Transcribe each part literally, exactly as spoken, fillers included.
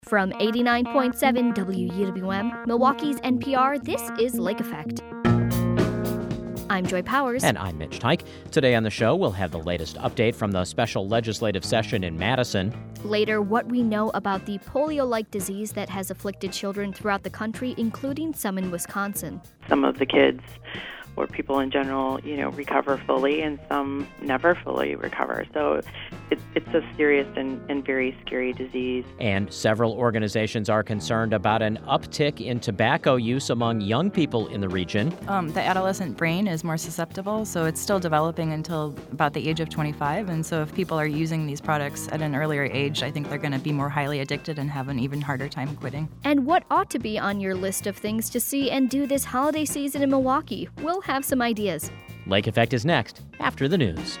From eighty-nine point seven W U W M, Milwaukee's N P R, this is Lake Effect. I'm Joy Powers. And I'm Mitch Teich. Today on the show, we'll have the latest update from the special legislative session in Madison. Later, what we know about the polio-like disease that has afflicted children throughout the country, including some in Wisconsin. Some of the kids or people in general, you know, recover fully, and some never fully recover. So it, it's a serious and, and very scary disease. And several organizations are concerned about an uptick in tobacco use among young people in the region. Um, the adolescent brain is more susceptible, so it's still developing until about the age of twenty-five. And so if people are using these products at an earlier age, I think they're going to be more highly addicted and have an even harder time quitting. And what ought to be on your list of things to see and do this holiday season in Milwaukee? We'll have some ideas. Lake Effect is next, after the news.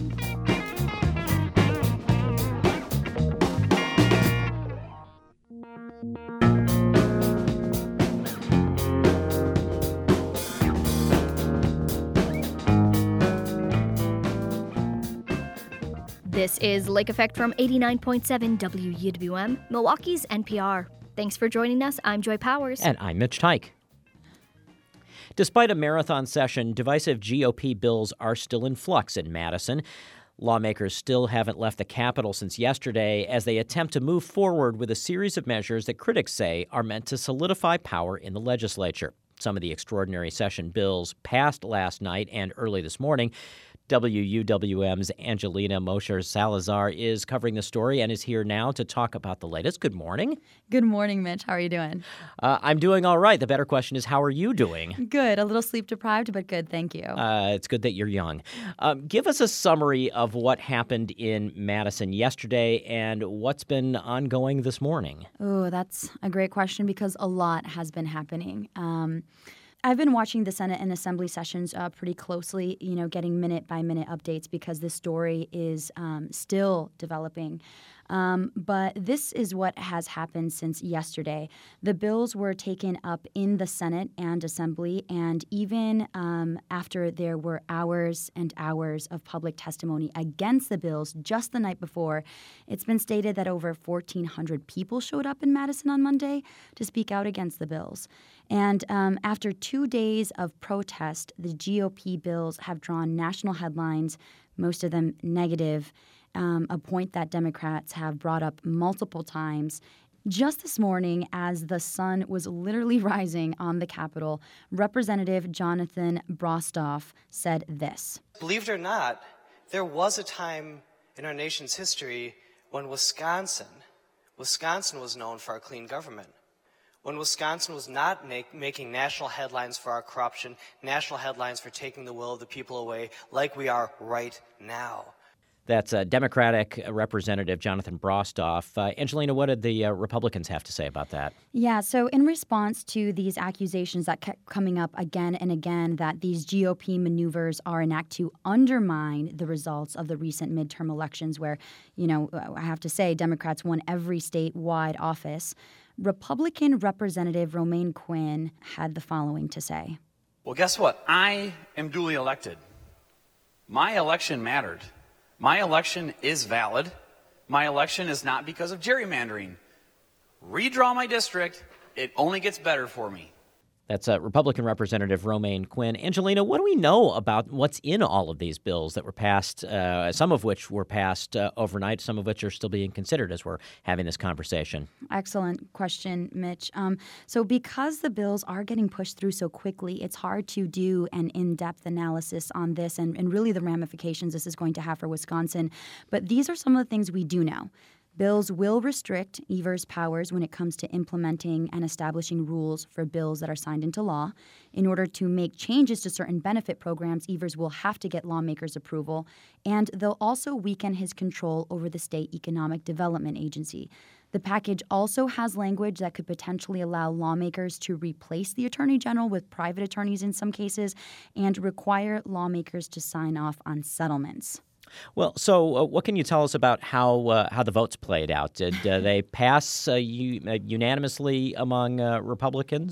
This is Lake Effect from eighty-nine point seven W U W M, Milwaukee's N P R. Thanks for joining us. I'm Joy Powers. And I'm Mitch Teich. Despite a marathon session, divisive G O P bills are still in flux in Madison. Lawmakers still haven't left the Capitol since yesterday as they attempt to move forward with a series of measures that critics say are meant to solidify power in the legislature. Some of the extraordinary session bills passed last night and early this morning. W U W M's Angelina Mosher Salazar is covering the story and is here now to talk about the latest. Good morning. Good morning, Mitch. How are you doing? Uh, I'm doing all right. The better question is, how are you doing? Good. A little sleep deprived, but good. Thank you. Uh, it's good that you're young. Um, give us a summary of what happened in Madison yesterday and what's been ongoing this morning. Oh, that's a great question because a lot has been happening. Um, I've been watching the Senate and Assembly sessions uh, pretty closely, you know, getting minute-by-minute updates because this story is um, still developing. Um, but this is what has happened since yesterday. The bills were taken up in the Senate and Assembly, and even um, after there were hours and hours of public testimony against the bills just the night before, it's been stated that over fourteen hundred people showed up in Madison on Monday to speak out against the bills. And um, after two days of protest, the G O P bills have drawn national headlines, most of them negative, um, a point that Democrats have brought up multiple times. Just this morning, as the sun was literally rising on the Capitol, Representative Jonathan Brostoff said this. Believe it or not, there was a time in our nation's history when Wisconsin, Wisconsin was known for our clean government. When Wisconsin was not make, making national headlines for our corruption, national headlines for taking the will of the people away, like we are right now. That's uh, Democratic Representative Jonathan Brostoff. Uh, Angelina, what did the uh, Republicans have to say about that? Yeah, so in response to these accusations that kept coming up again and again that these G O P maneuvers are an act to undermine the results of the recent midterm elections where, you know, I have to say Democrats won every statewide office, Republican Representative Romaine Quinn had the following to say. Well, guess what? I am duly elected. My election mattered. My election is valid. My election is not because of gerrymandering. Redraw my district. It only gets better for me. That's uh, Republican Representative Romaine Quinn. Angelina, what do we know about what's in all of these bills that were passed, uh, some of which were passed uh, overnight, some of which are still being considered as we're having this conversation? Excellent question, Mitch. Um, so because the bills are getting pushed through so quickly, it's hard to do an in-depth analysis on this and, and really the ramifications this is going to have for Wisconsin. But these are some of the things we do know. Bills will restrict Evers' powers when it comes to implementing and establishing rules for bills that are signed into law. In order to make changes to certain benefit programs, Evers will have to get lawmakers' approval, and they'll also weaken his control over the state economic development agency. The package also has language that could potentially allow lawmakers to replace the attorney general with private attorneys in some cases and require lawmakers to sign off on settlements. Well, so uh, what can you tell us about how uh, how the votes played out? Did uh, they pass uh, u- uh, unanimously among uh, Republicans?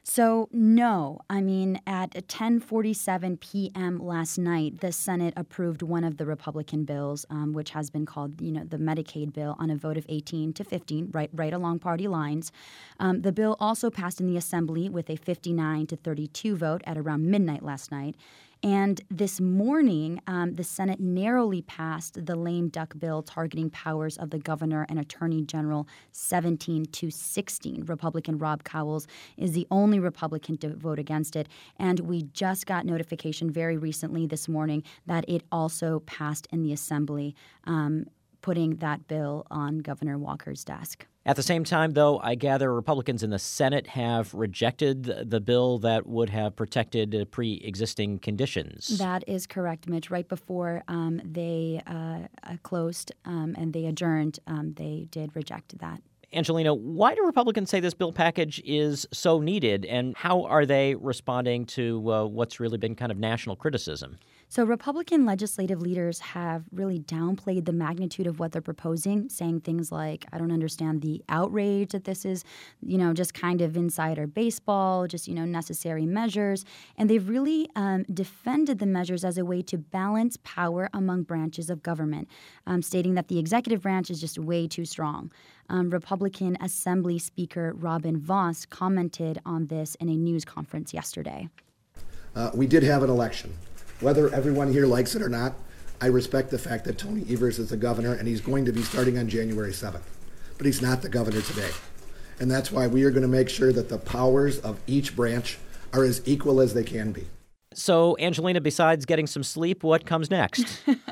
So, no. I mean, at ten forty-seven p.m. last night, the Senate approved one of the Republican bills, um, which has been called, you know, the Medicaid bill, on a vote of eighteen to fifteen, right, right along party lines. Um, the bill also passed in the Assembly with a fifty-nine to thirty-two vote at around midnight last night. And this morning, um, the Senate narrowly passed the lame duck bill targeting powers of the governor and attorney general seventeen to sixteen. Republican Rob Cowles is the only Republican to vote against it. And we just got notification very recently this morning that it also passed in the Assembly, um, putting that bill on Governor Walker's desk. At the same time, though, I gather Republicans in the Senate have rejected the bill that would have protected uh, pre-existing conditions. That is correct, Mitch. Right before um, they uh, closed um, and they adjourned, um, they did reject that. Angelina, why do Republicans say this bill package is so needed, and how are they responding to uh, what's really been kind of national criticism? So Republican legislative leaders have really downplayed the magnitude of what they're proposing, saying things like, I don't understand the outrage that this is, you know, just kind of insider baseball, just, you know, necessary measures. And they've really um, defended the measures as a way to balance power among branches of government, um, stating that the executive branch is just way too strong. Um, Republican Assembly Speaker Robin Vos commented on this in a news conference yesterday. Uh, we did have an election. Whether everyone here likes it or not, I respect the fact that Tony Evers is the governor and he's going to be starting on January seventh. But he's not the governor today. And that's why we are going to make sure that the powers of each branch are as equal as they can be. So, Angelina, besides getting some sleep, what comes next?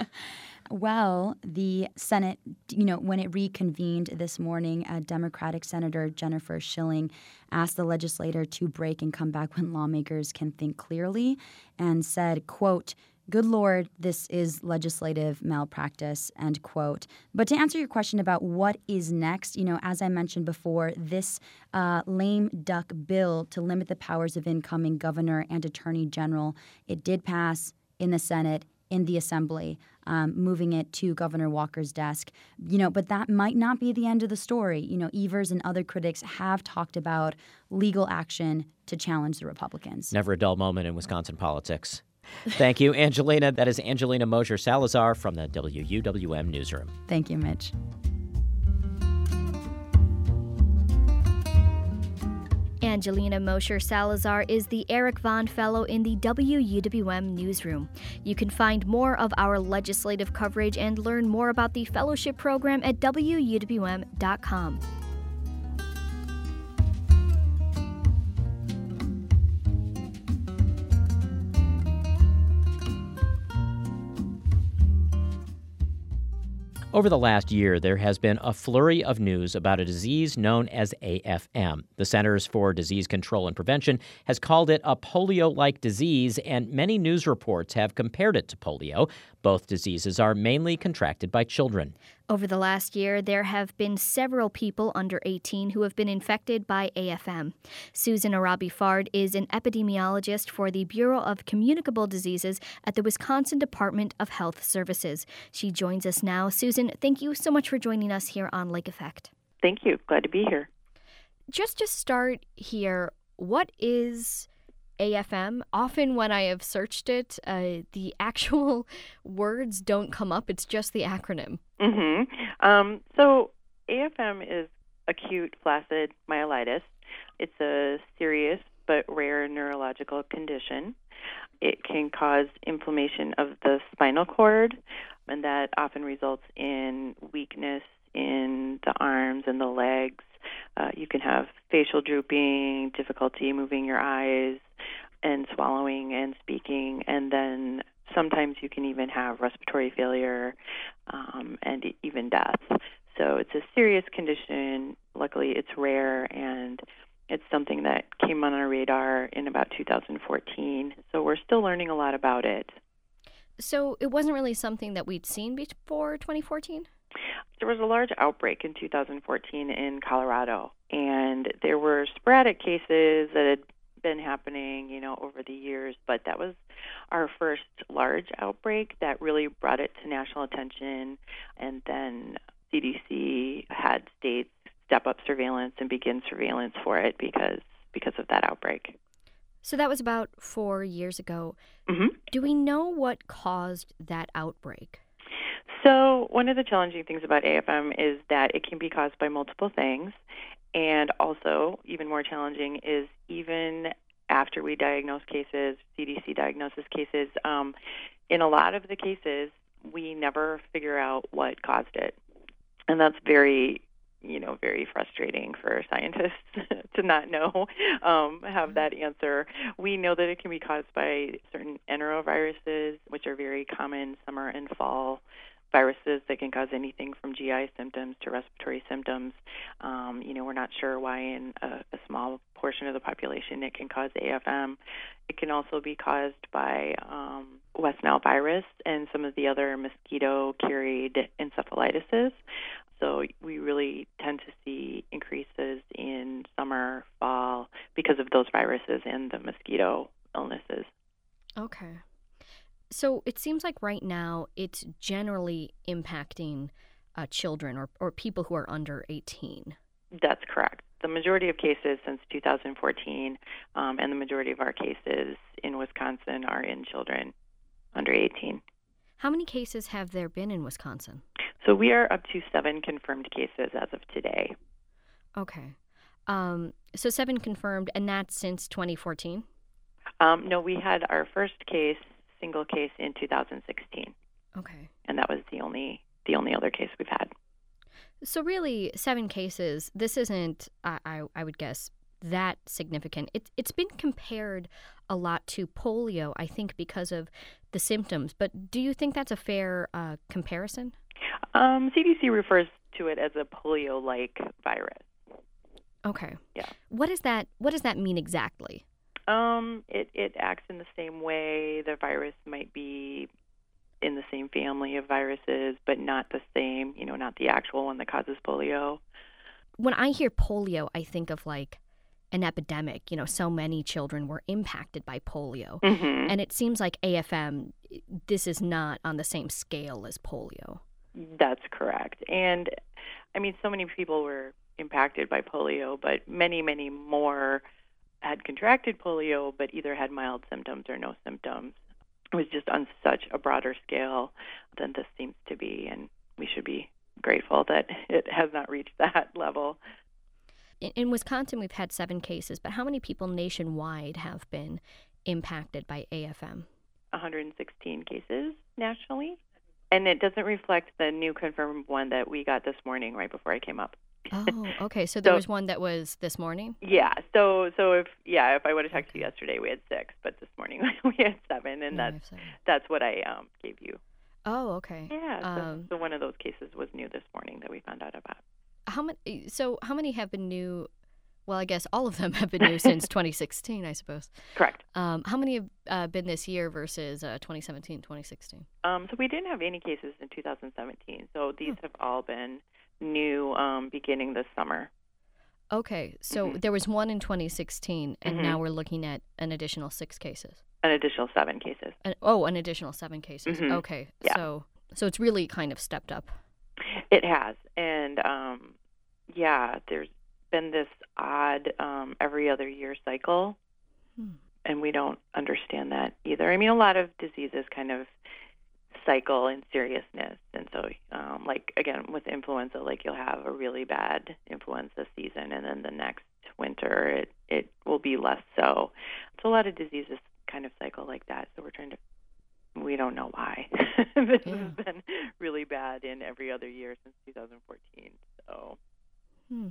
Well, the Senate, you know, when it reconvened this morning, uh, Democratic Senator Jennifer Schilling asked the legislator to break and come back when lawmakers can think clearly, and said, quote, "Good Lord, this is legislative malpractice," end quote. But to answer your question about what is next, you know, as I mentioned before, this uh, lame duck bill to limit the powers of incoming governor and attorney general, it did pass in the Senate, in the Assembly, um, moving it to Governor Walker's desk. You know, but that might not be the end of the story. You know, Evers and other critics have talked about legal action to challenge the Republicans. Never a dull moment in Wisconsin politics. Thank you, Angelina. That is Angelina Mosier Salazar from the W U W M Newsroom. Thank you, Mitch. Angelina Mosher Salazar is the Eric Vaughn Fellow in the W U W M Newsroom. You can find more of our legislative coverage and learn more about the fellowship program at W U W M dot com. Over the last year, there has been a flurry of news about a disease known as A F M. The Centers for Disease Control and Prevention has called it a polio-like disease, and many news reports have compared it to polio. Both diseases are mainly contracted by children. Over the last year, there have been several people under eighteen who have been infected by A F M. Susan Arabi-Fard is an epidemiologist for the Bureau of Communicable Diseases at the Wisconsin Department of Health Services. She joins us now. Susan, thank you so much for joining us here on Lake Effect. Thank you. Glad to be here. Just to start here, what is A F M? Often when I have searched it, uh, the actual words don't come up. It's just the acronym. Mm-hmm. Um, so A F M is acute flaccid myelitis. It's a serious but rare neurological condition. It can cause inflammation of the spinal cord, and that often results in weakness in the arms and the legs. Uh, you can have facial drooping, difficulty moving your eyes, and swallowing and speaking, and then sometimes you can even have respiratory failure um, and even death. So it's a serious condition. Luckily, it's rare, and it's something that came on our radar in about two thousand fourteen. So we're still learning a lot about it. So it wasn't really something that we'd seen before twenty fourteen? There was a large outbreak in two thousand fourteen in Colorado, and there were sporadic cases that had been happening, you know, over the years, but that was our first large outbreak that really brought it to national attention. And then C D C had states step up surveillance and begin surveillance for it because because of that outbreak. So that was about four years ago. Mm-hmm. Do we know what caused that outbreak? So one of the challenging things about A F M is that it can be caused by multiple things. And also, even more challenging is even after we diagnose cases, C D C diagnosis cases, um, in a lot of the cases, we never figure out what caused it. And that's very, you know, very frustrating for scientists to not know, um, have that answer. We know that it can be caused by certain enteroviruses, which are very common summer and fall viruses that can cause anything from G I symptoms to respiratory symptoms. Um, you know, we're not sure why in a, a small portion of the population it can cause A F M. It can also be caused by um, West Nile virus and some of the other mosquito-carried encephalitis. So we really tend to see increases in summer, fall because of those viruses and the mosquito illnesses. Okay. So it seems like right now it's generally impacting uh, children or, or people who are under eighteen. That's correct. The majority of cases since two thousand fourteen um, and the majority of our cases in Wisconsin are in children under eighteen. How many cases have there been in Wisconsin? So we are up to seven confirmed cases as of today. Okay. Um, so seven confirmed, and that's since twenty fourteen? Um, no, we had our first case, single case, in two thousand sixteen. Okay. And that was the only the only other case we've had. So really, seven cases, this isn't, I, I, I would guess, that significant. It, it's been compared a lot to polio, I think, because of the symptoms. But do you think that's a fair uh, comparison? Um, C D C refers to it as a polio-like virus. Okay. Yeah. What does that What does that mean exactly? Um, it, it acts in the same way. The virus might be in the same family of viruses, but not the same, you know, not the actual one that causes polio. When I hear polio, I think of like an epidemic. You know, so many children were impacted by polio. Mm-hmm. And it seems like A F M, this is not on the same scale as polio. That's correct. And, I mean, so many people were impacted by polio, but many, many more had contracted polio, but either had mild symptoms or no symptoms. It was just on such a broader scale than this seems to be, and we should be grateful that it has not reached that level. In, in Wisconsin, we've had seven cases, but how many people nationwide have been impacted by A F M? one hundred sixteen cases nationally, and it doesn't reflect the new confirmed one that we got this morning right before I came up. Oh, okay. So there So- was one that was this morning? Yeah. So so if yeah, if I would have texted you yesterday, we had six, but this morning we had seven, and No, we that's have seven. that's what I um, gave you. Oh, okay. Yeah. So, Um, so one of those cases was new this morning that we found out about. How many? So how many have been new? Well, I guess all of them have been new since twenty sixteen, I suppose. Correct. Um, how many have uh, been this year versus uh, twenty seventeen, twenty sixteen? Um, so we didn't have any cases in two thousand seventeen. So these Hmm. have all been new um, beginning this summer. Okay, so Mhm. there was one in twenty sixteen, and Mhm. now we're looking at an additional six cases. An additional seven cases. An, oh, an additional seven cases. Mhm. Okay, Yeah. so so it's really kind of stepped up. It has. And um, yeah, there's been this odd um, every other year cycle, Hmm. and we don't understand that either. I mean, a lot of diseases kind of cycle in seriousness. And so, um, like, again, with influenza, like you'll have a really bad influenza season, and then the next winter it, it will be less so. So a lot of diseases kind of cycle like that. So we're trying to, we don't know why. This Yeah. has been really bad in every other year since two thousand fourteen. So. Hmm.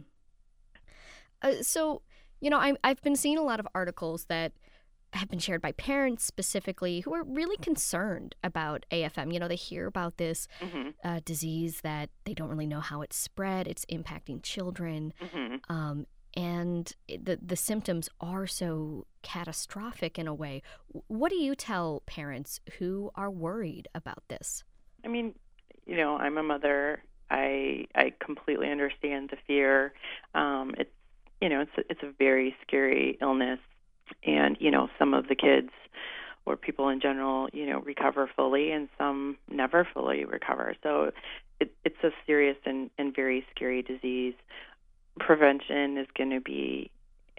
Uh, so, you know, I, I've been seeing a lot of articles that have been shared by parents specifically who are really concerned about A F M. You know, they hear about this hmm uh, disease that they don't really know how it's spread. It's impacting children. hmm Um, and it- the, the symptoms are so catastrophic in a way. W- What do you tell parents who are worried about this? I mean, you know, I'm a mother. I I completely understand the fear. Um, it's you know, it's a, it's a very scary illness, and you know, some of the kids or people in general, you know, recover fully, and some never fully recover. So it, it's a serious and, and very scary disease. Prevention is going to be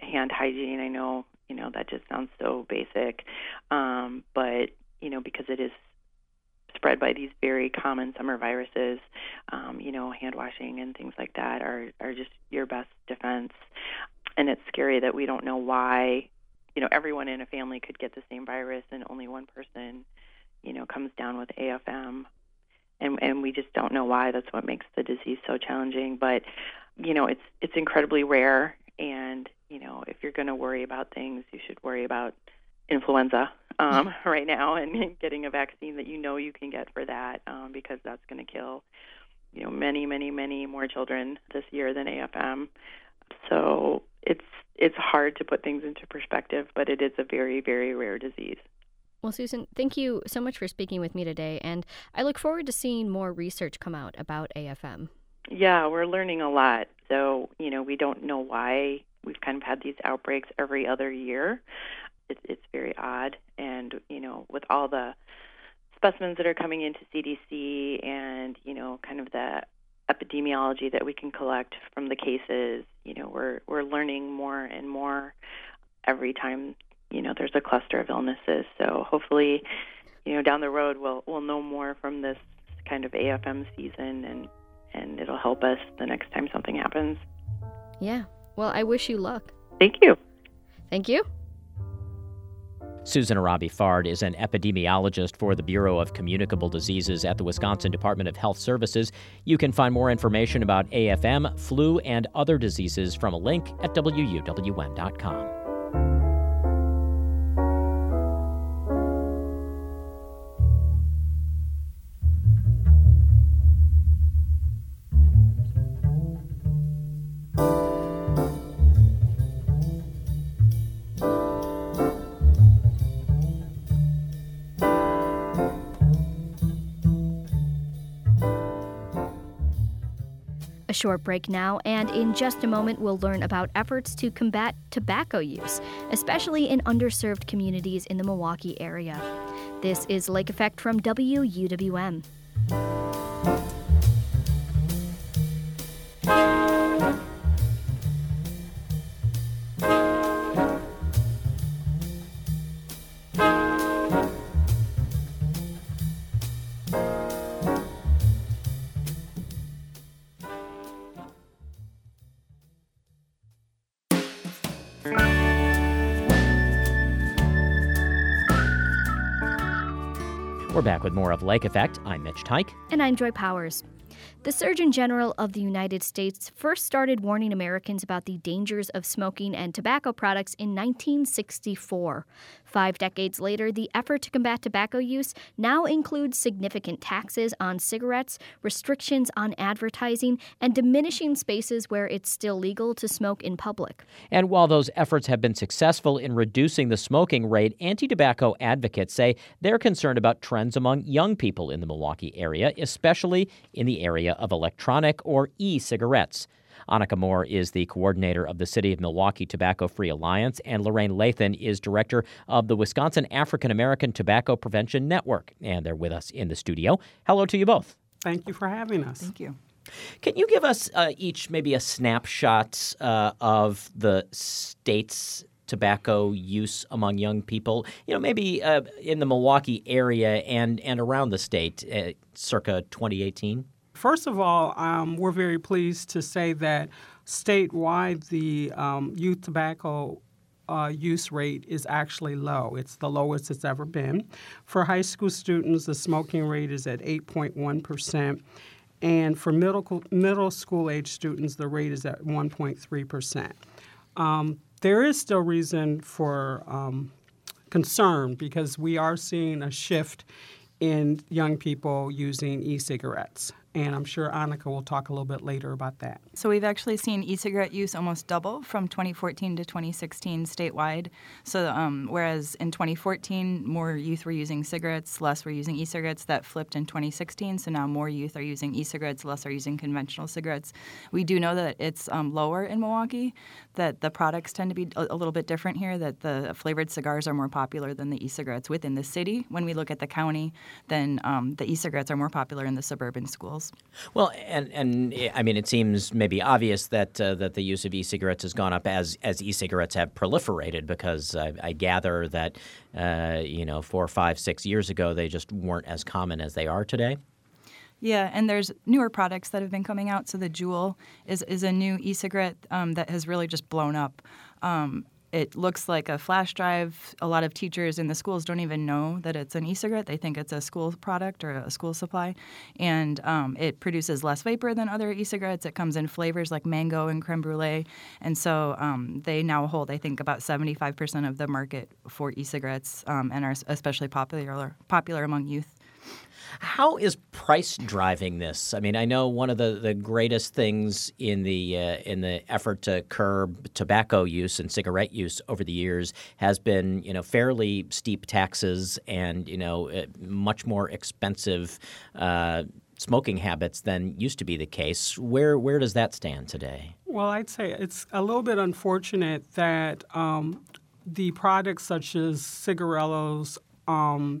hand hygiene. I know, you know, that just sounds so basic, um, but, you know, because it is spread by these very common summer viruses, um, you know, hand washing and things like that are, are just your best defense. And it's scary that we don't know why, you know, everyone in a family could get the same virus and only one person, you know, comes down with A F M. And, and we just don't know why. That's what makes the disease so challenging. But, you know, it's it's incredibly rare. And, you know, if you're going to worry about things, you should worry about influenza um, right now and getting a vaccine that you know you can get for that, um, because that's going to kill, you know, many, many, many more children this year than A F M. So it's it's hard to put things into perspective, but it is a very, very rare disease. Well, Susan, thank you so much for speaking with me today, and I look forward to seeing more research come out about A F M. Yeah, we're learning a lot. So, you know, we don't know why we've kind of had these outbreaks every other year. It's, it's very odd. And, you know, with all the specimens that are coming into C D C and, you know, kind of the epidemiology that we can collect from the cases, you know, we're we're learning more and more every time, you know, there's a cluster of illnesses. So hopefully, you know, down the road we'll we'll know more from this kind of A F M season, and and it'll help us the next time something happens. Yeah. Well, I wish you luck. Thank you. Thank you. Susan Arabi-Fard is an epidemiologist for the Bureau of Communicable Diseases at the Wisconsin Department of Health Services. You can find more information about A F M, flu, and other diseases from a link at W U W N dot com. A short break now, and in just a moment we'll learn about efforts to combat tobacco use, especially in underserved communities in the Milwaukee area. This is Lake Effect from W U W M. We're back with more of Lake Effect. I'm Mitch Teich. And I'm Joy Powers. The Surgeon General of the United States first started warning Americans about the dangers of smoking and tobacco products in nineteen sixty-four. Five decades later, the effort to combat tobacco use now includes significant taxes on cigarettes, restrictions on advertising, and diminishing spaces where it's still legal to smoke in public. And while those efforts have been successful in reducing the smoking rate, anti-tobacco advocates say they're concerned about trends among young people in the Milwaukee area, especially in the area of electronic or e-cigarettes. Annika Moore is the coordinator of the City of Milwaukee Tobacco Free Alliance, and Lorraine Lathan is director of the Wisconsin African American Tobacco Prevention Network. And they're with us in the studio. Hello to you both. Thank you for having us. Thank you. Can you give us uh, each maybe a snapshot uh, of the state's tobacco use among young people, you know, maybe uh, in the Milwaukee area and, and around the state, uh, circa twenty eighteen? First of all, um, we're very pleased to say that statewide the um, youth tobacco uh, use rate is actually low. It's the lowest it's ever been. For high school students, the smoking rate is at eight point one percent. And for middle, middle school age students, the rate is at one point three percent. Um, there is still reason for um, concern because we are seeing a shift in young people using e-cigarettes. And I'm sure Annika will talk a little bit later about that. So we've actually seen e-cigarette use almost double from twenty fourteen to twenty sixteen statewide. So um, whereas in twenty fourteen, more youth were using cigarettes, less were using e-cigarettes, that flipped in twenty sixteen. So now more youth are using e-cigarettes, less are using conventional cigarettes. We do know that it's um, lower in Milwaukee, that the products tend to be a, a little bit different here, that the flavored cigars are more popular than the e-cigarettes within the city. When we look at the county, then um, the e-cigarettes are more popular in the suburban schools. schools. Well, and and I mean, it seems maybe obvious that uh, that the use of e-cigarettes has gone up as as e-cigarettes have proliferated, because I, I gather that uh, you know four, five, six years ago they just weren't as common as they are today. Yeah, and there's newer products that have been coming out. So the Juul is is a new e-cigarette um, that has really just blown up. Um, It looks like a flash drive. A lot of teachers in the schools don't even know that it's an e-cigarette. They think it's a school product or a school supply. And um, it produces less vapor than other e-cigarettes. It comes in flavors like mango and creme brulee. And so um, they now hold, I think, about seventy-five percent of the market for e-cigarettes um, and are especially popular popular among youth. How is price driving this? I mean, I know one of the, the greatest things in the uh, in the effort to curb tobacco use and cigarette use over the years has been, you know, fairly steep taxes and, you know, uh, much more expensive uh, smoking habits than used to be the case. Where where does that stand today? Well, I'd say it's a little bit unfortunate that um, the products such as cigarillos um,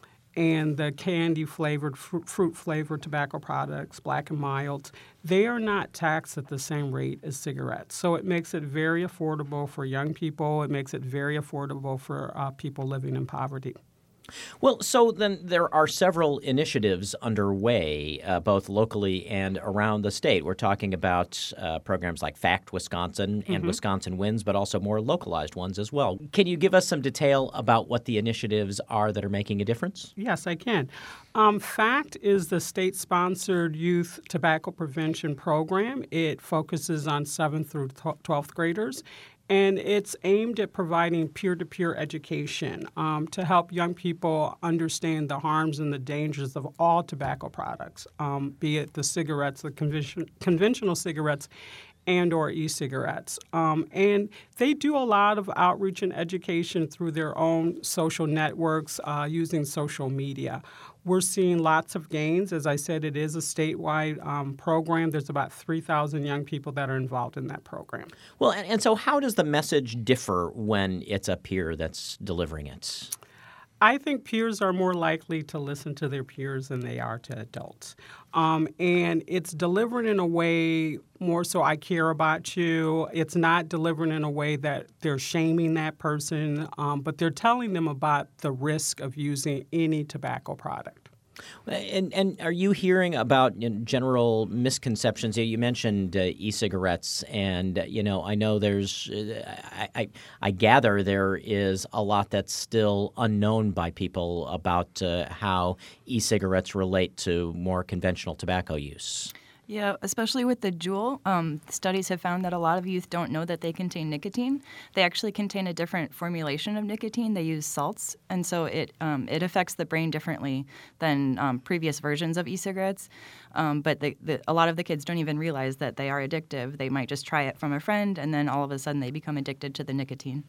and the candy-flavored, fr- fruit-flavored tobacco products, Black and Milds, they are not taxed at the same rate as cigarettes. So it makes it very affordable for young people. It makes it very affordable for uh, people living in poverty. Well, so then there are several initiatives underway, uh, both locally and around the state. We're talking about uh, programs like FACT Wisconsin and Mm-hmm. Wisconsin Wins, but also more localized ones as well. Can you give us some detail about what the initiatives are that are making a difference? Yes, I can. Um, FACT is the state-sponsored youth tobacco prevention program. It focuses on seventh through twelfth graders. And it's aimed at providing peer-to-peer education um, to help young people understand the harms and the dangers of all tobacco products, um, be it the cigarettes, the convention, conventional cigarettes, and or e-cigarettes. Um, and they do a lot of outreach and education through their own social networks uh, using social media. We're seeing lots of gains. As I said, it is a statewide um, program. There's about three thousand young people that are involved in that program. Well, and, and so how does the message differ when it's a peer that's delivering it? I think peers are more likely to listen to their peers than they are to adults. Um, and it's delivered in a way more so I care about you. It's not delivered in a way that they're shaming that person, um, but they're telling them about the risk of using any tobacco product. And and are you hearing about you know, general misconceptions? You mentioned uh, e-cigarettes, and uh, you know I know there's uh, I, I I gather there is a lot that's still unknown by people about uh, how e-cigarettes relate to more conventional tobacco use. Yeah, especially with the Juul, um, studies have found that a lot of youth don't know that they contain nicotine. They actually contain a different formulation of nicotine. They use salts, and so it um, it affects the brain differently than um, previous versions of e-cigarettes. Um, but the, the, a lot of the kids don't even realize that they are addictive. They might just try it from a friend, and then all of a sudden they become addicted to the nicotine.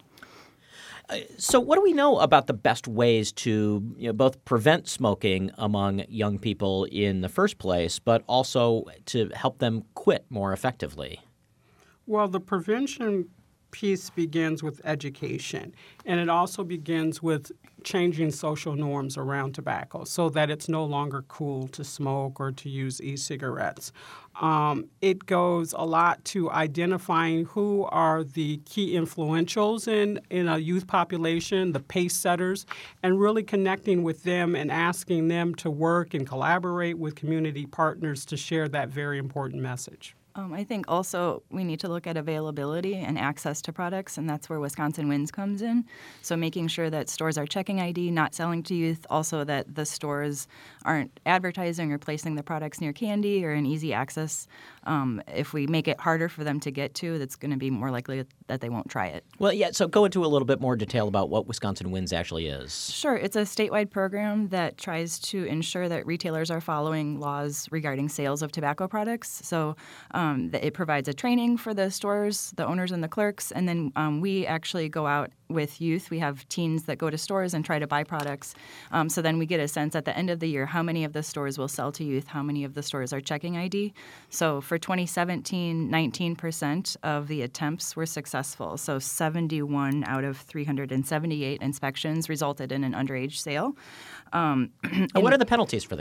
So what do we know about the best ways to you know, both prevent smoking among young people in the first place, but also to help them quit more effectively? Well, the prevention piece begins with education, and it also begins with changing social norms around tobacco so that it's no longer cool to smoke or to use e-cigarettes. Um, it goes a lot to identifying who are the key influentials in, in a youth population, the pace setters, and really connecting with them and asking them to work and collaborate with community partners to share that very important message. Um, I think also we need to look at availability and access to products, and that's where Wisconsin Wins comes in. So making sure that stores are checking I D, not selling to youth, also that the stores aren't advertising or placing the products near candy or in easy access. Um, if we make it harder for them to get to, that's going to be more likely that they won't try it. Well, yeah, so go into a little bit more detail about what Wisconsin Wins actually is. Sure. It's a statewide program that tries to ensure that retailers are following laws regarding sales of tobacco products. So um, it provides a training for the stores, the owners, and the clerks, and then um, we actually go out with youth. We have teens that go to stores and try to buy products. Um, so then we get a sense at the end of the year how many of the stores will sell to youth, how many of the stores are checking I D. So for twenty seventeen, nineteen percent of the attempts were successful. So seventy-one out of three hundred seventy-eight inspections resulted in an underage sale. Um, and what are the penalties for that?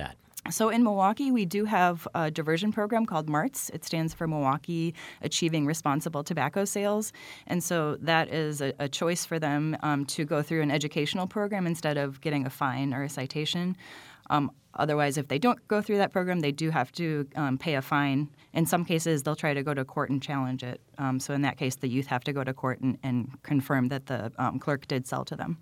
So in Milwaukee, we do have a diversion program called MARTS. It stands for Milwaukee Achieving Responsible Tobacco Sales. And so that is a, a choice for them um, to go through an educational program instead of getting a fine or a citation. Um, otherwise, if they don't go through that program, they do have to um, pay a fine. In some cases, they'll try to go to court and challenge it. Um, so in that case, the youth have to go to court and, and confirm that the um, clerk did sell to them.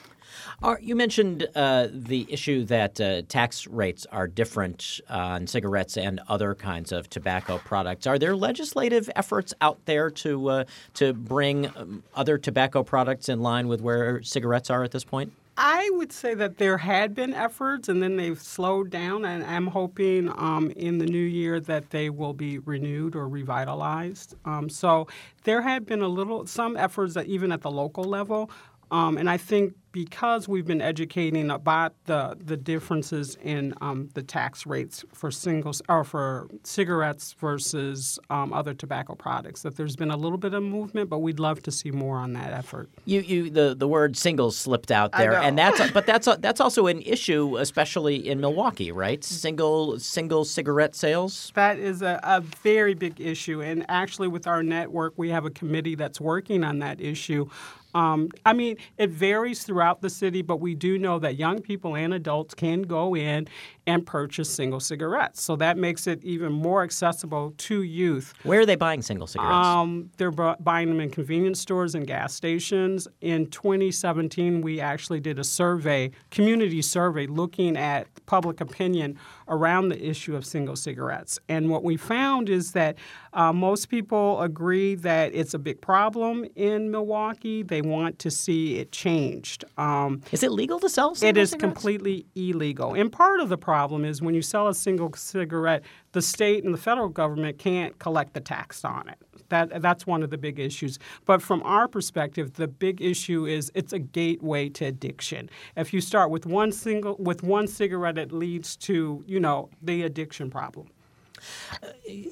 Are, you mentioned uh, the issue that uh, tax rates are different on cigarettes and other kinds of tobacco products. Are there legislative efforts out there to uh, to bring um, other tobacco products in line with where cigarettes are at this point? I would say that there had been efforts, and then they've slowed down, and I'm hoping um, in the new year that they will be renewed or revitalized. Um, so there had been a little, some efforts that even at the local level, um, and I think because we've been educating about the, the differences in um, the tax rates for singles or for cigarettes versus um, other tobacco products, that there's been a little bit of movement, but we'd love to see more on that effort. You, you, the, the word singles slipped out there, and that's but that's that's also an issue, especially in Milwaukee, right? Single single cigarette sales. That is a, a very big issue, and actually, with our network, we have a committee that's working on that issue. Um, I mean, it varies throughout the city, but we do know that young people and adults can go in and purchase single cigarettes. So that makes it even more accessible to youth. Where are they buying single cigarettes? Um, they're bu- buying them in convenience stores and gas stations. In twenty seventeen, we actually did a survey, community survey, looking at public opinion around the issue of single cigarettes. And what we found is that uh, most people agree that it's a big problem in Milwaukee. They want to see it changed. Um, is it legal to sell single It is cigarettes? completely illegal. And part of the problem is when you sell a single cigarette, the state and the federal government can't collect the tax on it. That that's one of the big issues. But from our perspective, the big issue is it's a gateway to addiction. If you start with one single with one cigarette, it leads to, you know, the addiction problem. Uh,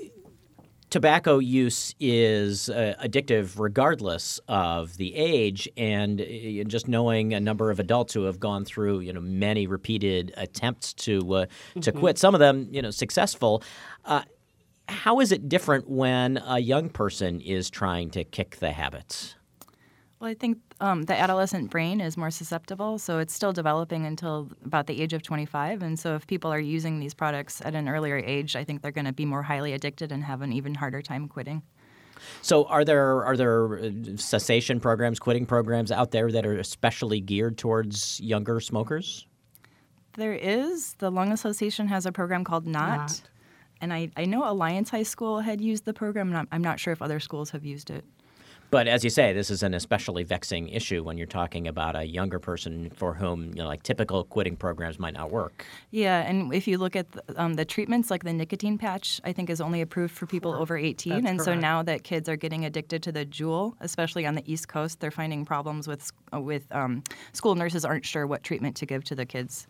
Tobacco use is uh, addictive regardless of the age, and uh, just knowing a number of adults who have gone through, you know, many repeated attempts to uh, mm-hmm. to quit, some of them, you know, successful. Uh, how is it different when a young person is trying to kick the habits? Well, I think um, the adolescent brain is more susceptible, so it's still developing until about the age of twenty-five. And so if people are using these products at an earlier age, I think they're going to be more highly addicted and have an even harder time quitting. So are there are there cessation programs, quitting programs out there that are especially geared towards younger smokers? There is. The Lung Association has a program called NOT. Not. And I, I know Alliance High School had used the program, and I'm, I'm not sure if other schools have used it. But as you say, this is an especially vexing issue when you're talking about a younger person for whom, you know, like typical quitting programs might not work. Yeah, and if you look at the, um, the treatments, like the nicotine patch, I think is only approved for people over eighteen. That's and correct. So now that kids are getting addicted to the Juul, especially on the East Coast, they're finding problems with with um, school nurses aren't sure what treatment to give to the kids.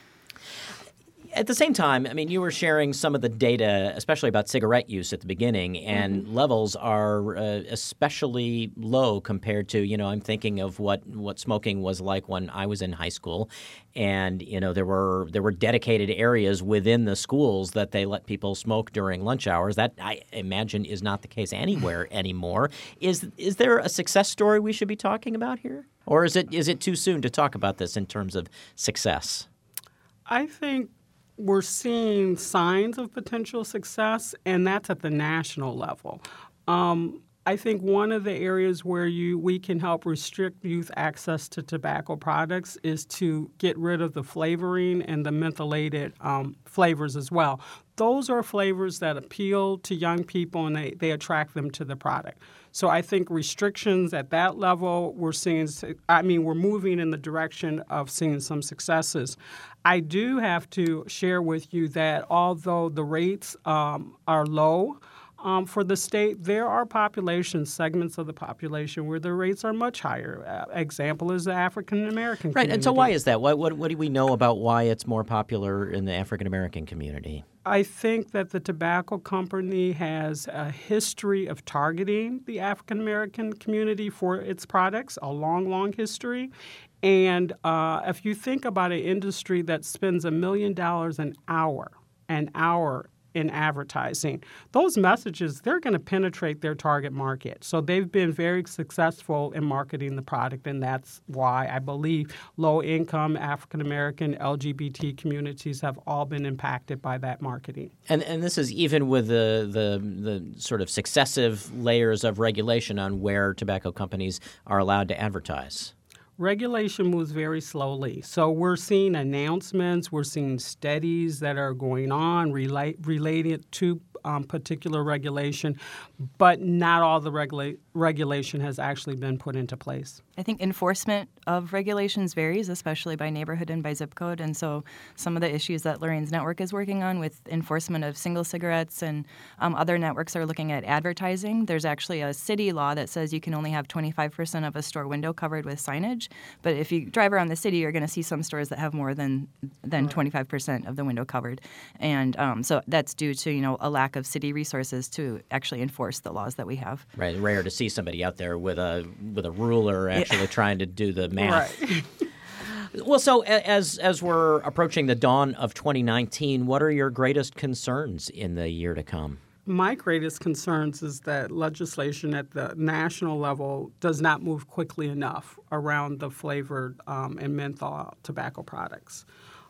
At the same time, I mean, you were sharing some of the data, especially about cigarette use at the beginning, and mm-hmm. levels are uh, especially low compared to, you know, I'm thinking of what, what smoking was like when I was in high school. And, you know, there were there were dedicated areas within the schools that they let people smoke during lunch hours. That, I imagine, is not the case anywhere anymore. Is is there a success story we should be talking about here? Or is it is it too soon to talk about this in terms of success? I think we're seeing signs of potential success, and that's at the national level. Um, I think one of the areas where you we can help restrict youth access to tobacco products is to get rid of the flavoring and the mentholated um, flavors as well. Those are flavors that appeal to young people, and they, they attract them to the product. So I think restrictions at that level, we're seeing, I mean, we're moving in the direction of seeing some successes. I do have to share with you that although the rates um, are low, Um, for the state, there are population segments of the population where the rates are much higher. Uh, example is the African American Right, community. and so why is that? What, what, what do we know about why it's more popular in the African American community? I think that the tobacco company has a history of targeting the African American community for its products, a long, long history. And uh, if you think about an industry that spends a million dollars an hour, an hour in advertising, those messages, they're going to penetrate their target market. So they've been very successful in marketing the product, and that's why I believe low-income, African-American, L G B T communities have all been impacted by that marketing. And and this is even with the, the, the sort of successive layers of regulation on where tobacco companies are allowed to advertise. Regulation moves very slowly. So we're seeing announcements, we're seeing studies that are going on relate, related to um, particular regulation, but not all the regula- regulation has actually been put into place. I think enforcement of regulations varies, especially by neighborhood and by zip code. And so some of the issues that Lorraine's network is working on with enforcement of single cigarettes and um, other networks are looking at advertising. There's actually a city law that says you can only have twenty-five percent of a store window covered with signage. But if you drive around the city, you're going to see some stores that have more than than twenty-five percent of the window covered. And um, so that's due to, you know, a lack of city resources to actually enforce the laws that we have. Right, rare to see somebody out there with a with a ruler actually yeah. trying to do the math. Right. Well, so as as we're approaching the dawn of twenty nineteen, what are your greatest concerns in the year to come? My greatest concerns is that legislation at the national level does not move quickly enough around the flavored um, and menthol tobacco products.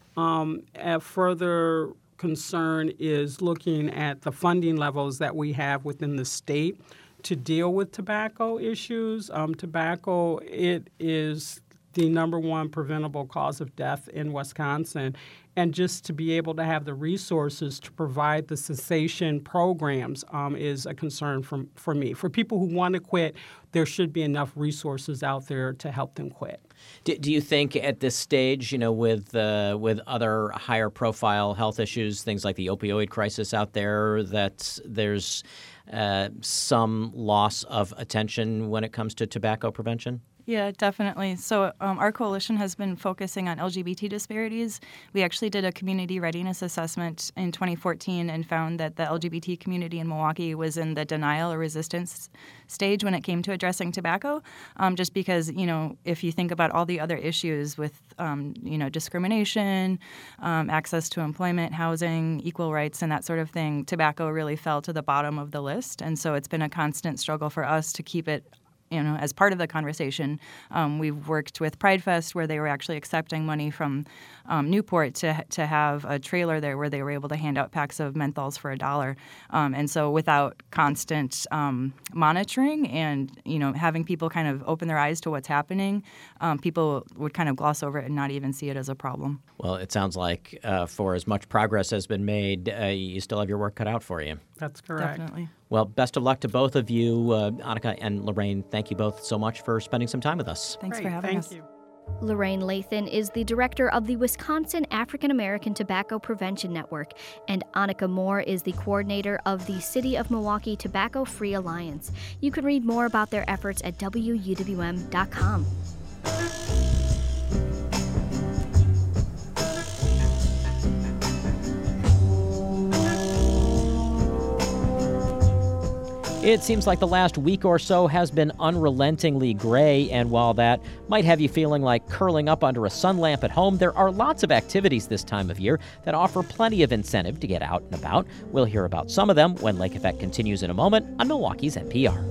Um, a further concern is looking at the funding levels that we have within the state to deal with tobacco issues. Um, tobacco, it is the number one preventable cause of death in Wisconsin. And just to be able to have the resources to provide the cessation programs um, is a concern for, for me. For people who want to quit, there should be enough resources out there to help them quit. Do, do you think at this stage, you know, with uh, with other higher profile health issues, things like the opioid crisis out there, that there's uh, some loss of attention when it comes to tobacco prevention? Yeah, definitely. So um, our coalition has been focusing on L G B T disparities. We actually did a community readiness assessment in twenty fourteen and found that the L G B T community in Milwaukee was in the denial or resistance stage when it came to addressing tobacco, um, just because, you know, if you think about all the other issues with, um, you know, discrimination, um, access to employment, housing, equal rights, and that sort of thing, tobacco really fell to the bottom of the list. And so it's been a constant struggle for us to keep it, you know, as part of the conversation. Um, we've worked with Pride Fest, where they were actually accepting money from um, Newport to to have a trailer there where they were able to hand out packs of menthols for a dollar. Um, and so without constant um, monitoring and, you know, having people kind of open their eyes to what's happening, um, people would kind of gloss over it and not even see it as a problem. Well, it sounds like uh, for as much progress has been made, uh, you still have your work cut out for you. That's correct. Definitely. Well, best of luck to both of you. Uh, Annika and Lorraine, thank you both so much for spending some time with us. Thanks Great, for having thank us. You. Lorraine Lathan is the director of the Wisconsin African American Tobacco Prevention Network, and Annika Moore is the coordinator of the City of Milwaukee Tobacco Free Alliance. You can read more about their efforts at W U W M dot com. It seems like the last week or so has been unrelentingly gray, and while that might have you feeling like curling up under a sun lamp at home, there are lots of activities this time of year that offer plenty of incentive to get out and about. We'll hear about some of them when Lake Effect continues in a moment on Milwaukee's N P R.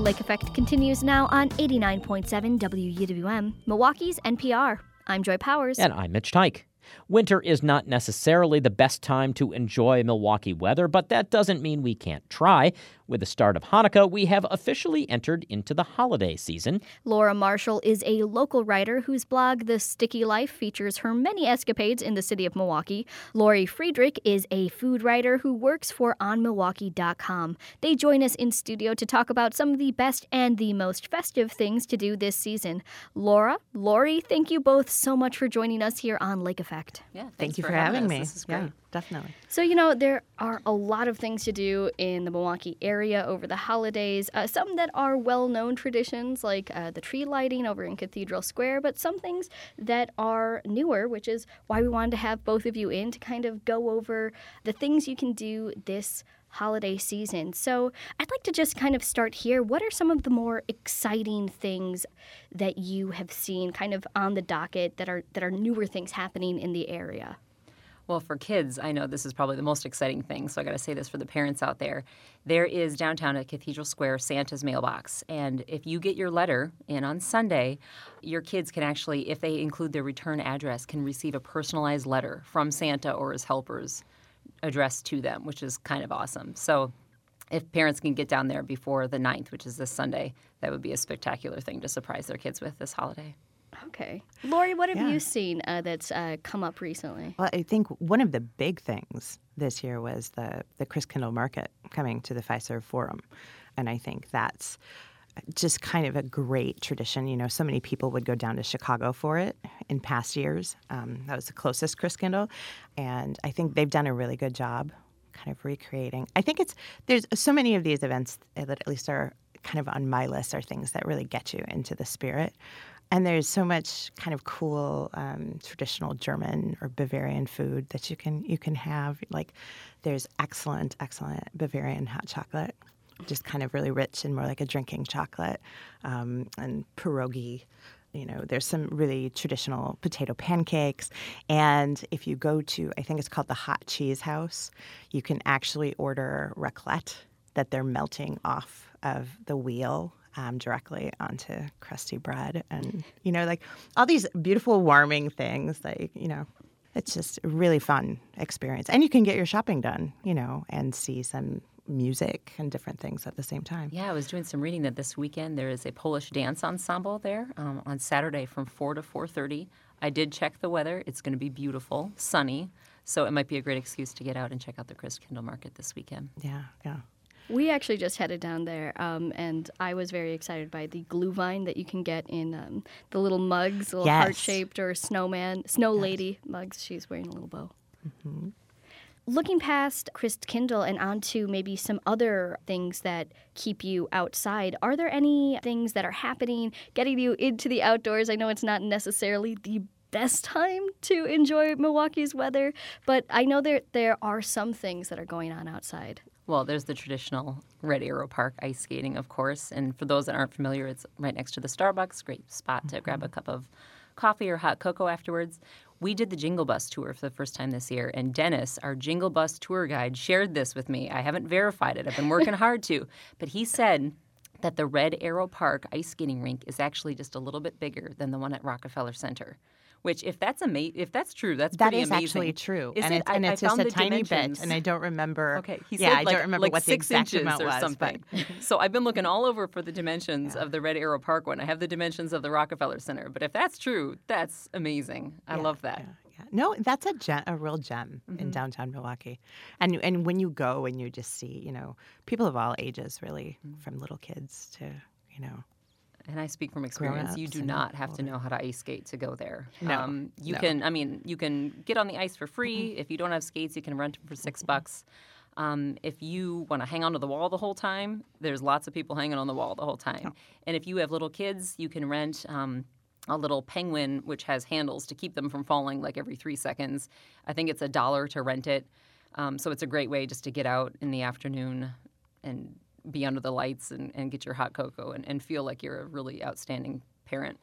Lake Effect continues now on eighty-nine point seven W U W M, Milwaukee's N P R. I'm Joy Powers. And I'm Mitch Tyke. Winter is not necessarily the best time to enjoy Milwaukee weather, but that doesn't mean we can't try. With the start of Hanukkah, we have officially entered into the holiday season. Laura Marshall is a local writer whose blog, The Sticky Life, features her many escapades in the city of Milwaukee. Lori Friedrich is a food writer who works for on milwaukee dot com. They join us in studio to talk about some of the best and the most festive things to do this season. Laura, Lori, thank you both so much for joining us here on Lake Effect. Yeah, thank you for, for having, having us. me. This is great. Yeah, definitely. So, you know, there are a lot of things to do in the Milwaukee area over the holidays. Uh, some that are well-known traditions, like uh, the tree lighting over in Cathedral Square, but some things that are newer, which is why we wanted to have both of you in to kind of go over the things you can do this holiday season. So I'd like to just kind of start here. What are some of the more exciting things that you have seen kind of on the docket that are that are newer things happening in the area? Well, for kids, I know this is probably the most exciting thing, so I got to say this for the parents out there. There is downtown at Cathedral Square Santa's mailbox, and if you get your letter in on Sunday, your kids can actually, if they include their return address, can receive a personalized letter from Santa or his helpers addressed to them, which is kind of awesome. So if parents can get down there before the ninth, which is this Sunday, that would be a spectacular thing to surprise their kids with this holiday. Okay. Lori, what have Yeah. you seen uh, that's uh, come up recently? Well, I think one of the big things this year was the, the Christkindl Market coming to the Fiserv Forum. And I think that's just kind of a great tradition. You know, so many people would go down to Chicago for it in past years. Um, that was the closest Christkindl. And I think they've done a really good job kind of recreating. I think it's, there's so many of these events that at least are kind of on my list are things that really get you into the spirit. And there's so much kind of cool um, traditional German or Bavarian food that you can you can have. Like there's excellent, excellent Bavarian hot chocolate, just kind of really rich and more like a drinking chocolate, um, and pierogi. You know, there's some really traditional potato pancakes. And if you go to, I think it's called the Hot Cheese House, you can actually order raclette that they're melting off of the wheel Um, directly onto crusty bread. And, you know, like all these beautiful, warming things, like, you know, it's just a really fun experience. And you can get your shopping done, you know, and see some music and different things at the same time. Yeah, I was doing some reading that this weekend there is a Polish dance ensemble there um, on Saturday from four to four thirty. I did check the weather. It's going to be beautiful, sunny, so it might be a great excuse to get out and check out the Christkindl Market this weekend. Yeah, yeah. We actually just headed down there, um, and I was very excited by the glühwein that you can get in um, the little mugs, little Yes. heart-shaped or snowman, snow Yes. lady mugs. She's wearing a little bow. Mm-hmm. Looking past Christkindl and onto maybe some other things that keep you outside, are there any things that are happening, getting you into the outdoors? I know it's not necessarily the best time to enjoy Milwaukee's weather, but I know there there are some things that are going on outside. Well, there's the traditional Red Arrow Park ice skating, of course. And for those that aren't familiar, it's right next to the Starbucks. Great spot to grab a cup of coffee or hot cocoa afterwards. We did the Jingle Bus tour for the first time this year. And Dennis, our Jingle Bus tour guide, shared this with me. I haven't verified it. I've been working hard to. But he said that the Red Arrow Park ice skating rink is actually just a little bit bigger than the one at Rockefeller Center. Which, if that's ama- if that's true, that's That pretty is amazing. actually true, Is and it? it's, and I, it's I just found a the tiny dimensions. bit, and I don't remember. Okay, he yeah, said I like, don't remember like what the six exact inches amount or was, something. but- So I've been looking all over for the dimensions Yeah. of the Red Arrow Park one. I have the dimensions of the Rockefeller Center, but if that's true, that's amazing. I Yeah, love that. Yeah, yeah. No, that's a gem, a real gem Mm-hmm. in downtown Milwaukee, and and when you go and you just see, you know, people of all ages, really, Mm-hmm. from little kids to, you know. And I speak from experience. You Grown-ups do and not have to older. know how to ice skate to go there. No, um, you no. can. I mean, you can get on the ice for free. If you don't have skates, you can rent them for six bucks. Um, if you want to hang onto the wall the whole time, there's lots of people hanging on the wall the whole time. And if you have little kids, you can rent um, a little penguin which has handles to keep them from falling like every three seconds. I think it's a dollar to rent it. Um, so it's a great way just to get out in the afternoon and be under the lights and, and get your hot cocoa and, and feel like you're a really outstanding parent.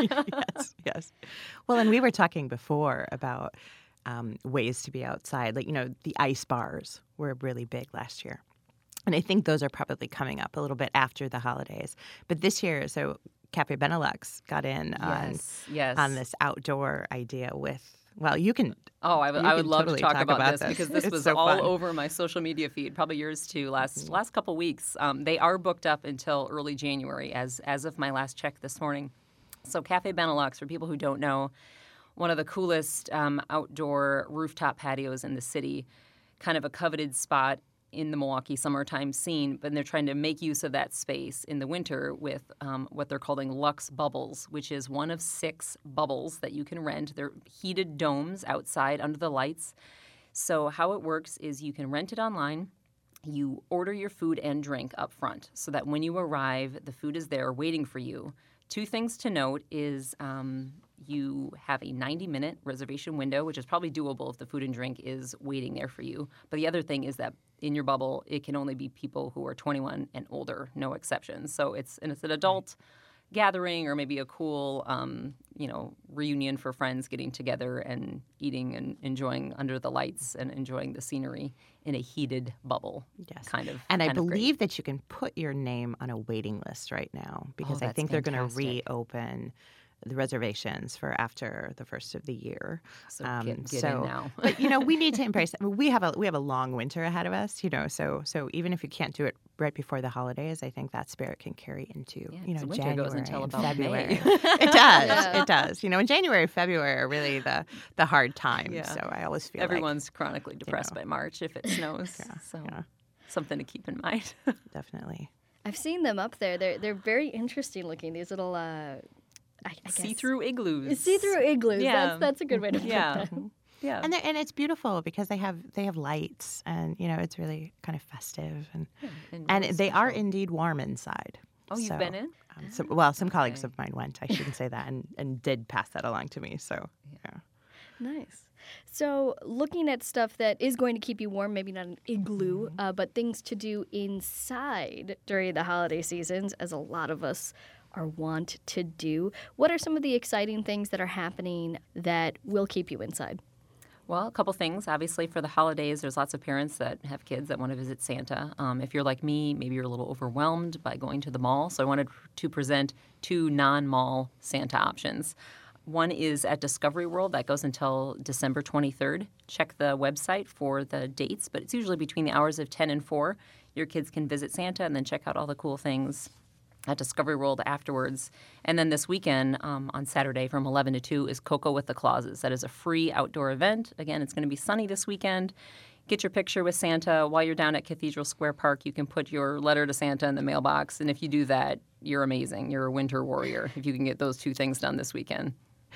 Yes, yes. Well, and we were talking before about um, ways to be outside. Like, you know, the ice bars were really big last year. And I think those are probably coming up a little bit after the holidays. But this year, so Cafe Benelux got in Yes, on, yes. on this outdoor idea with, well, you can. Oh, I would, you I would can love totally to talk, talk about, about this, this. because this It's was so all fun. over my social media feed, probably yours too, last mm-hmm. last couple weeks. Um, they are booked up until early January, as as of my last check this morning. So Cafe Benelux, for people who don't know, one of the coolest um, outdoor rooftop patios in the city, kind of a coveted spot in the Milwaukee summertime scene, but they're trying to make use of that space in the winter with um, what they're calling Luxe Bubbles, which is one of six bubbles that you can rent. They're heated domes outside under the lights. So how it works is you can rent it online. You order your food and drink up front so that when you arrive, the food is there waiting for you. Two things to note is um, you have a ninety-minute reservation window, which is probably doable if the food and drink is waiting there for you. But the other thing is that in your bubble, it can only be people who are twenty-one and older, no exceptions. So it's and it's an adult gathering or maybe a cool, um, you know, reunion for friends getting together and eating and enjoying under the lights and enjoying the scenery in a heated bubble. Yes. Kind of. And I kind of believe great. that you can put your name on a waiting list right now because Oh, I that's think they're going to fantastic. reopen the reservations for after the first of the year. So get, get so, in now. but you know, we need to embrace. I mean, we have a we have a long winter ahead of us. You know, so so even if you can't do it right before the holidays, I think that spirit can carry into Yeah, you know 'cause winter January goes until and about February. May. It does. Yeah. It does. You know, in January, February are really the the hard times. Yeah. So I always feel Everyone's like, chronically depressed know. by March if it snows. Yeah, so yeah. something to keep in mind. definitely. I've seen them up there. They're they're very interesting looking. These little uh, I, I guess- See-through igloos. see-through igloos. Yeah. That's that's a good way to put Yeah. that. Yeah. And they're- and it's beautiful because they have they have lights and you know it's really kind of festive and and and really they are special. indeed warm inside. Oh, you've So, been in? Um, so, well, some colleagues Okay. of mine went. I shouldn't say that, and, and did pass that along to me. So yeah. Nice. So, looking at stuff that is going to keep you warm, maybe not an igloo, uh, but things to do inside during the holiday seasons, as a lot of us are wont to do. What are some of the exciting things that are happening that will keep you inside? Well, a couple things. Obviously, for the holidays, there's lots of parents that have kids that want to visit Santa. Um, if you're like me, maybe you're a little overwhelmed by going to the mall. So I wanted to present two non-mall Santa options. One is at Discovery World. That goes until December twenty-third. Check the website for the dates, but it's usually between the hours of ten and four. Your kids can visit Santa and then check out all the cool things at Discovery World afterwards. And then this weekend, um, on Saturday from eleven to two, is Cocoa with the Clauses. That is a free outdoor event. Again, it's going to be sunny this weekend. Get your picture with Santa. While you're down at Cathedral Square Park, you can put your letter to Santa in the mailbox. And if you do that, you're amazing. You're a winter warrior if you can get those two things done this weekend.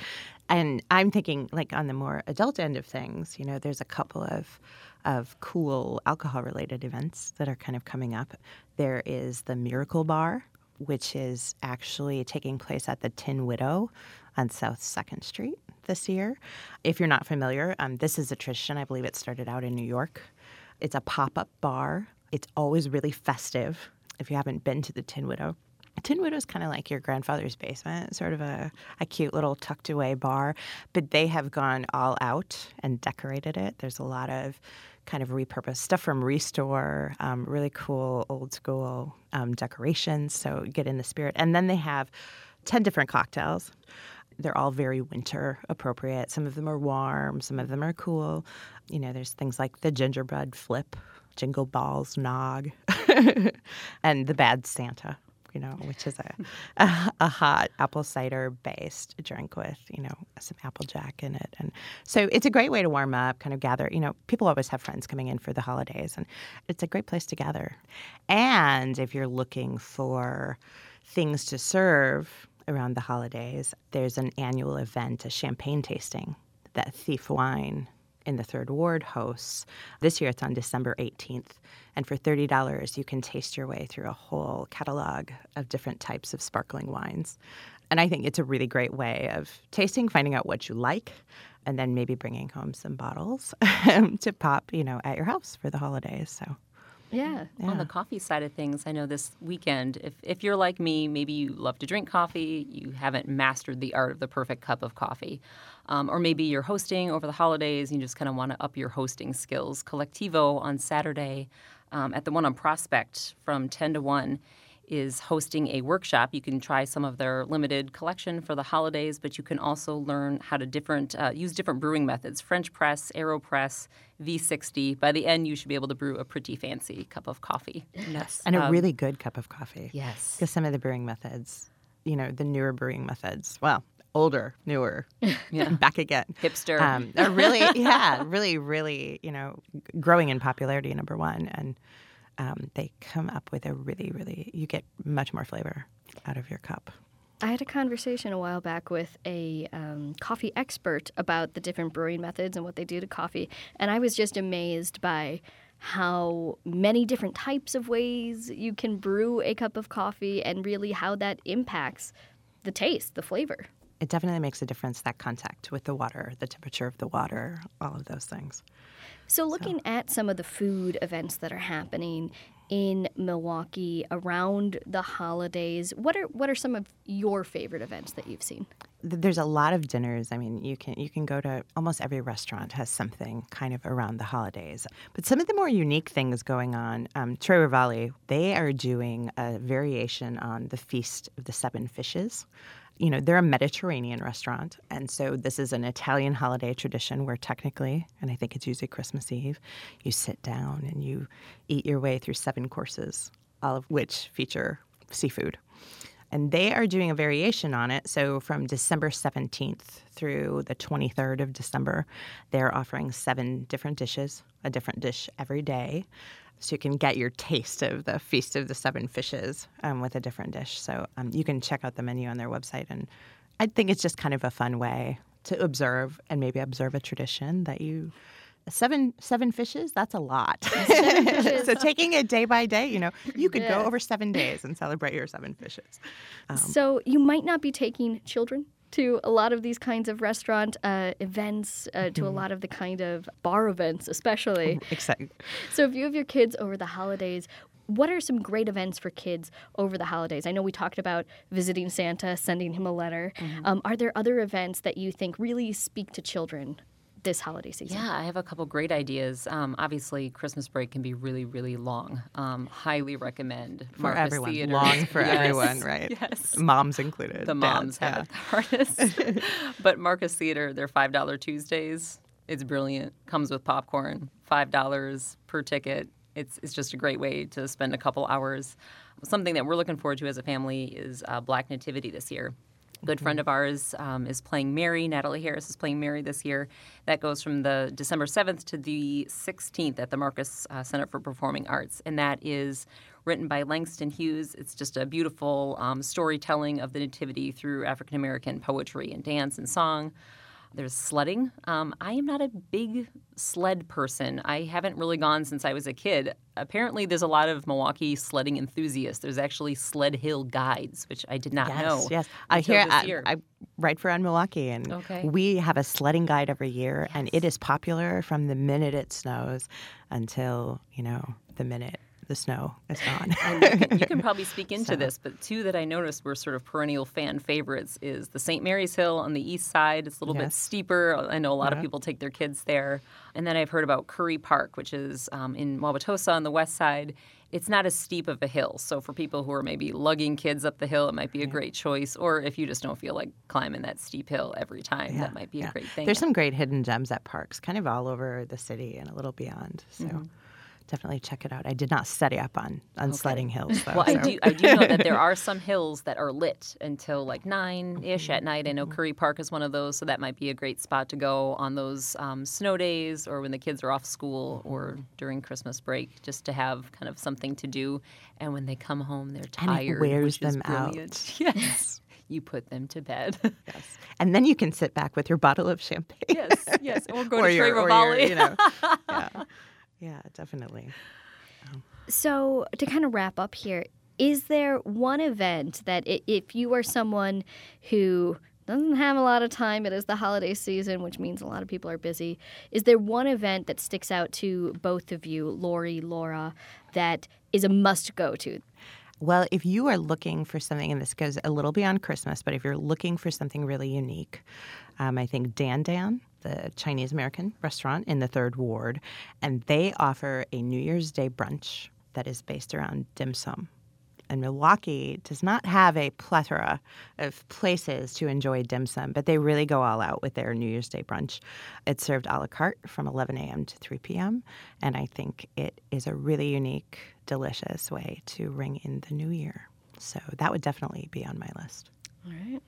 And I'm thinking, like, on the more adult end of things, you know, there's a couple of of cool alcohol-related events that are kind of coming up. There is the Miracle Bar, which is actually taking place at the Tin Widow on South second Street this year. If you're not familiar, um, this is a tradition. I believe it started out in New York. It's a pop-up bar. It's always really festive if you haven't been to the Tin Widow. Tin Widow is kind of like your grandfather's basement, sort of a, a cute little tucked away bar, but they have gone all out and decorated it. There's a lot of kind of repurposed stuff from Restore, um, really cool old school um, decorations, so get in the spirit. And then they have ten different cocktails. They're all very winter appropriate. Some of them are warm, some of them are cool. You know, there's things like the gingerbread flip, Jingle Balls Nog, and the Bad Santa. You know, which is a, a a hot apple cider based drink with, you know, some Applejack in it. And so it's a great way to warm up, kind of gather. You know, people always have friends coming in for the holidays, and it's a great place to gather. And if you're looking for things to serve around the holidays, there's an annual event, a champagne tasting that Thief Wine in the Third Ward hosts. This year it's on December eighteenth. And for thirty dollars, you can taste your way through a whole catalog of different types of sparkling wines. And I think it's a really great way of tasting, finding out what you like, and then maybe bringing home some bottles to pop, you know, at your house for the holidays. So Yeah. Yeah. On the coffee side of things, I know this weekend, if, if you're like me, maybe you love to drink coffee, you haven't mastered the art of the perfect cup of coffee. Um, or maybe you're hosting over the holidays and you just kind of want to up your hosting skills. Collectivo on Saturday um, at the one on Prospect from ten to one is hosting a workshop. You can try some of their limited collection for the holidays, but you can also learn how to different uh, use different brewing methods, French press, AeroPress, V sixty. By the end, you should be able to brew a pretty fancy cup of coffee. Yes. And a Um, really good cup of coffee. Yes. Because some of the brewing methods, you know, the newer brewing methods, well, older, newer, Yeah. back again. Hipster. Um, are really, yeah, really, really, you know, growing in popularity, number one. And um, they come up with a really, really, you get much more flavor out of your cup. I had a conversation a while back with a um, coffee expert about the different brewing methods and what they do to coffee, and I was just amazed by how many different types of ways you can brew a cup of coffee and really how that impacts the taste, the flavor. It definitely makes a difference, that contact with the water, the temperature of the water, all of those things. So looking so. at some of the food events that are happening in Milwaukee around the holidays, what are what are some of your favorite events that you've seen? There's a lot of dinners. I mean, you can you can go to almost every restaurant has something kind of around the holidays. But some of the more unique things going on, um, Tre Rivali, they are doing a variation on the Feast of the Seven Fishes. You know, they're a Mediterranean restaurant, and so this is an Italian holiday tradition where technically, and I think it's usually Christmas Eve, you sit down and you eat your way through seven courses, all of which feature seafood. And they are doing a variation on it. So from December seventeenth through the twenty-third of December, they're offering seven different dishes, a different dish every day. So you can get your taste of the Feast of the Seven Fishes um, with a different dish. So um, you can check out the menu on their website. And I think it's just kind of a fun way to observe and maybe observe a tradition that you... Seven seven fishes, that's a lot. Seven fishes. So taking it day by day, you know, you could Yeah. go over seven days and celebrate your seven fishes. Um, So you might not be taking children to a lot of these kinds of restaurant uh, events, uh, to a lot of the kind of bar events especially. Exciting. So if you have your kids over the holidays, what are some great events for kids over the holidays? I know we talked about visiting Santa, sending him a letter. Mm-hmm. Um, are there other events that you think really speak to children this holiday season? Yeah, I have a couple great ideas. Um, obviously, Christmas break can be really, really long. Um, highly recommend For Marcus everyone. Theater. Long for Yes, everyone, right? Yes. Moms included. The moms Dads, have it the hardest. But Marcus Theater, their five dollar Tuesdays, it's brilliant. Comes with popcorn, five dollars per ticket. It's it's just a great way to spend a couple hours. Something that we're looking forward to as a family is uh, Black Nativity this year. Good friend of ours um, is playing Mary. Natalie Harris is playing Mary this year. That goes from the December seventh to the sixteenth at the Marcus uh, Center for Performing Arts. And that is written by Langston Hughes. It's just a beautiful um, storytelling of the Nativity through African-American poetry and dance and song. There's sledding. Um, I am not a big sled person. I haven't really gone since I was a kid. Apparently, there's a lot of Milwaukee sledding enthusiasts. There's actually sled hill guides, which I did not yes, know. Yes, I until hear. this I, year. I write for On Milwaukee, and Okay. we have a sledding guide every year, Yes. and it is popular from the minute it snows until you know the minute the snow is gone. And you, can, you can probably speak into So. this, but two that I noticed were sort of perennial fan favorites is the Saint Mary's Hill on the east side. It's a little bit Yes. steeper. I know a lot Yeah. of people take their kids there. And then I've heard about Curry Park, which is um, in Wauwatosa on the west side. It's not as steep of a hill. So for people who are maybe lugging kids up the hill, it might be a great choice. Or if you just don't feel like climbing that steep hill every time, Yeah, that might be yeah. a great thing. There's some great hidden gems at parks, kind of all over the city and a little beyond. So. Mm-hmm. Definitely check it out. I did not study up on, on Okay. sledding hills, though. Well, I so. do. I do know that there are some hills that are lit until like nine ish at night. I know Curry Park is one of those, so that might be a great spot to go on those um, snow days or when the kids are off school or during Christmas break, just to have kind of something to do. And when they come home, they're And it tired, wears which is them out. brilliant. Yes, you put them to bed. Yes. And then you can sit back with your bottle of champagne. Yes, yes, or go or to Tre your, or your, Rivali. you know, yeah, yeah, definitely. So to kind of wrap up here, is there one event that i- if you are someone who doesn't have a lot of time. It is the holiday season, which means a lot of people are busy. Is there one event that sticks out to both of you, Lori, Laura, that is a must-go-to? Well, if you are looking for something, and this goes a little beyond Christmas, but if you're looking for something really unique, um, I think Dan Dan, the Chinese-American restaurant in the Third Ward, and they offer a New Year's Day brunch that is based around dim sum. And Milwaukee does not have a plethora of places to enjoy dim sum, but they really go all out with their New Year's Day brunch. It's served a la carte from eleven a.m. to three p.m., and I think it is a really unique, delicious way to ring in the new year. So that would definitely be on my list. All right.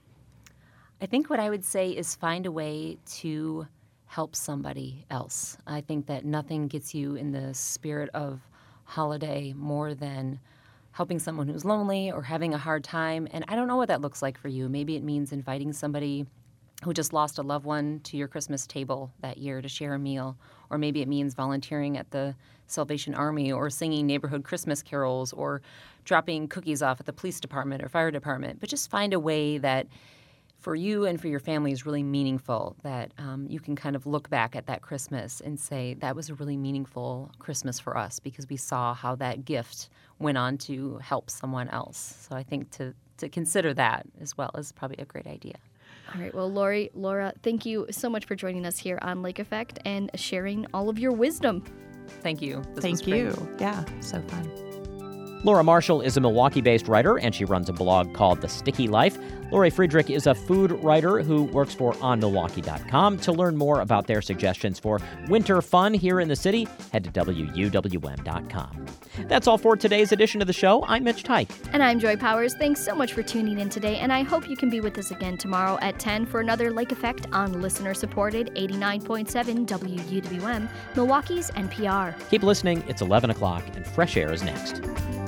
I think what I would say is find a way to help somebody else. I think that nothing gets you in the spirit of holiday more than helping someone who's lonely or having a hard time. And I don't know what that looks like for you. Maybe it means inviting somebody who just lost a loved one to your Christmas table that year to share a meal. Or maybe it means volunteering at the Salvation Army or singing neighborhood Christmas carols or dropping cookies off at the police department or fire department. But just find a way that for you and for your family is really meaningful, that um, you can kind of look back at that Christmas and say, that was a really meaningful Christmas for us because we saw how that gift went on to help someone else. So I think to, to consider that as well is probably a great idea. All right. Well, Lori, Laura, thank you so much for joining us here on Lake Effect and sharing all of your wisdom. Thank you. This Thank was great. you. Yeah, so fun. Laura Marshall is a Milwaukee-based writer, and she runs a blog called The Sticky Life. Lori Friedrich is a food writer who works for on milwaukee dot com. To learn more about their suggestions for winter fun here in the city, head to W U W M dot com. That's all for today's edition of the show. I'm Mitch Teich. And I'm Joy Powers. Thanks so much for tuning in today, and I hope you can be with us again tomorrow at ten for another Lake Effect on listener-supported eighty-nine point seven W U W M, Milwaukee's N P R. Keep listening. It's eleven o'clock, and Fresh Air is next.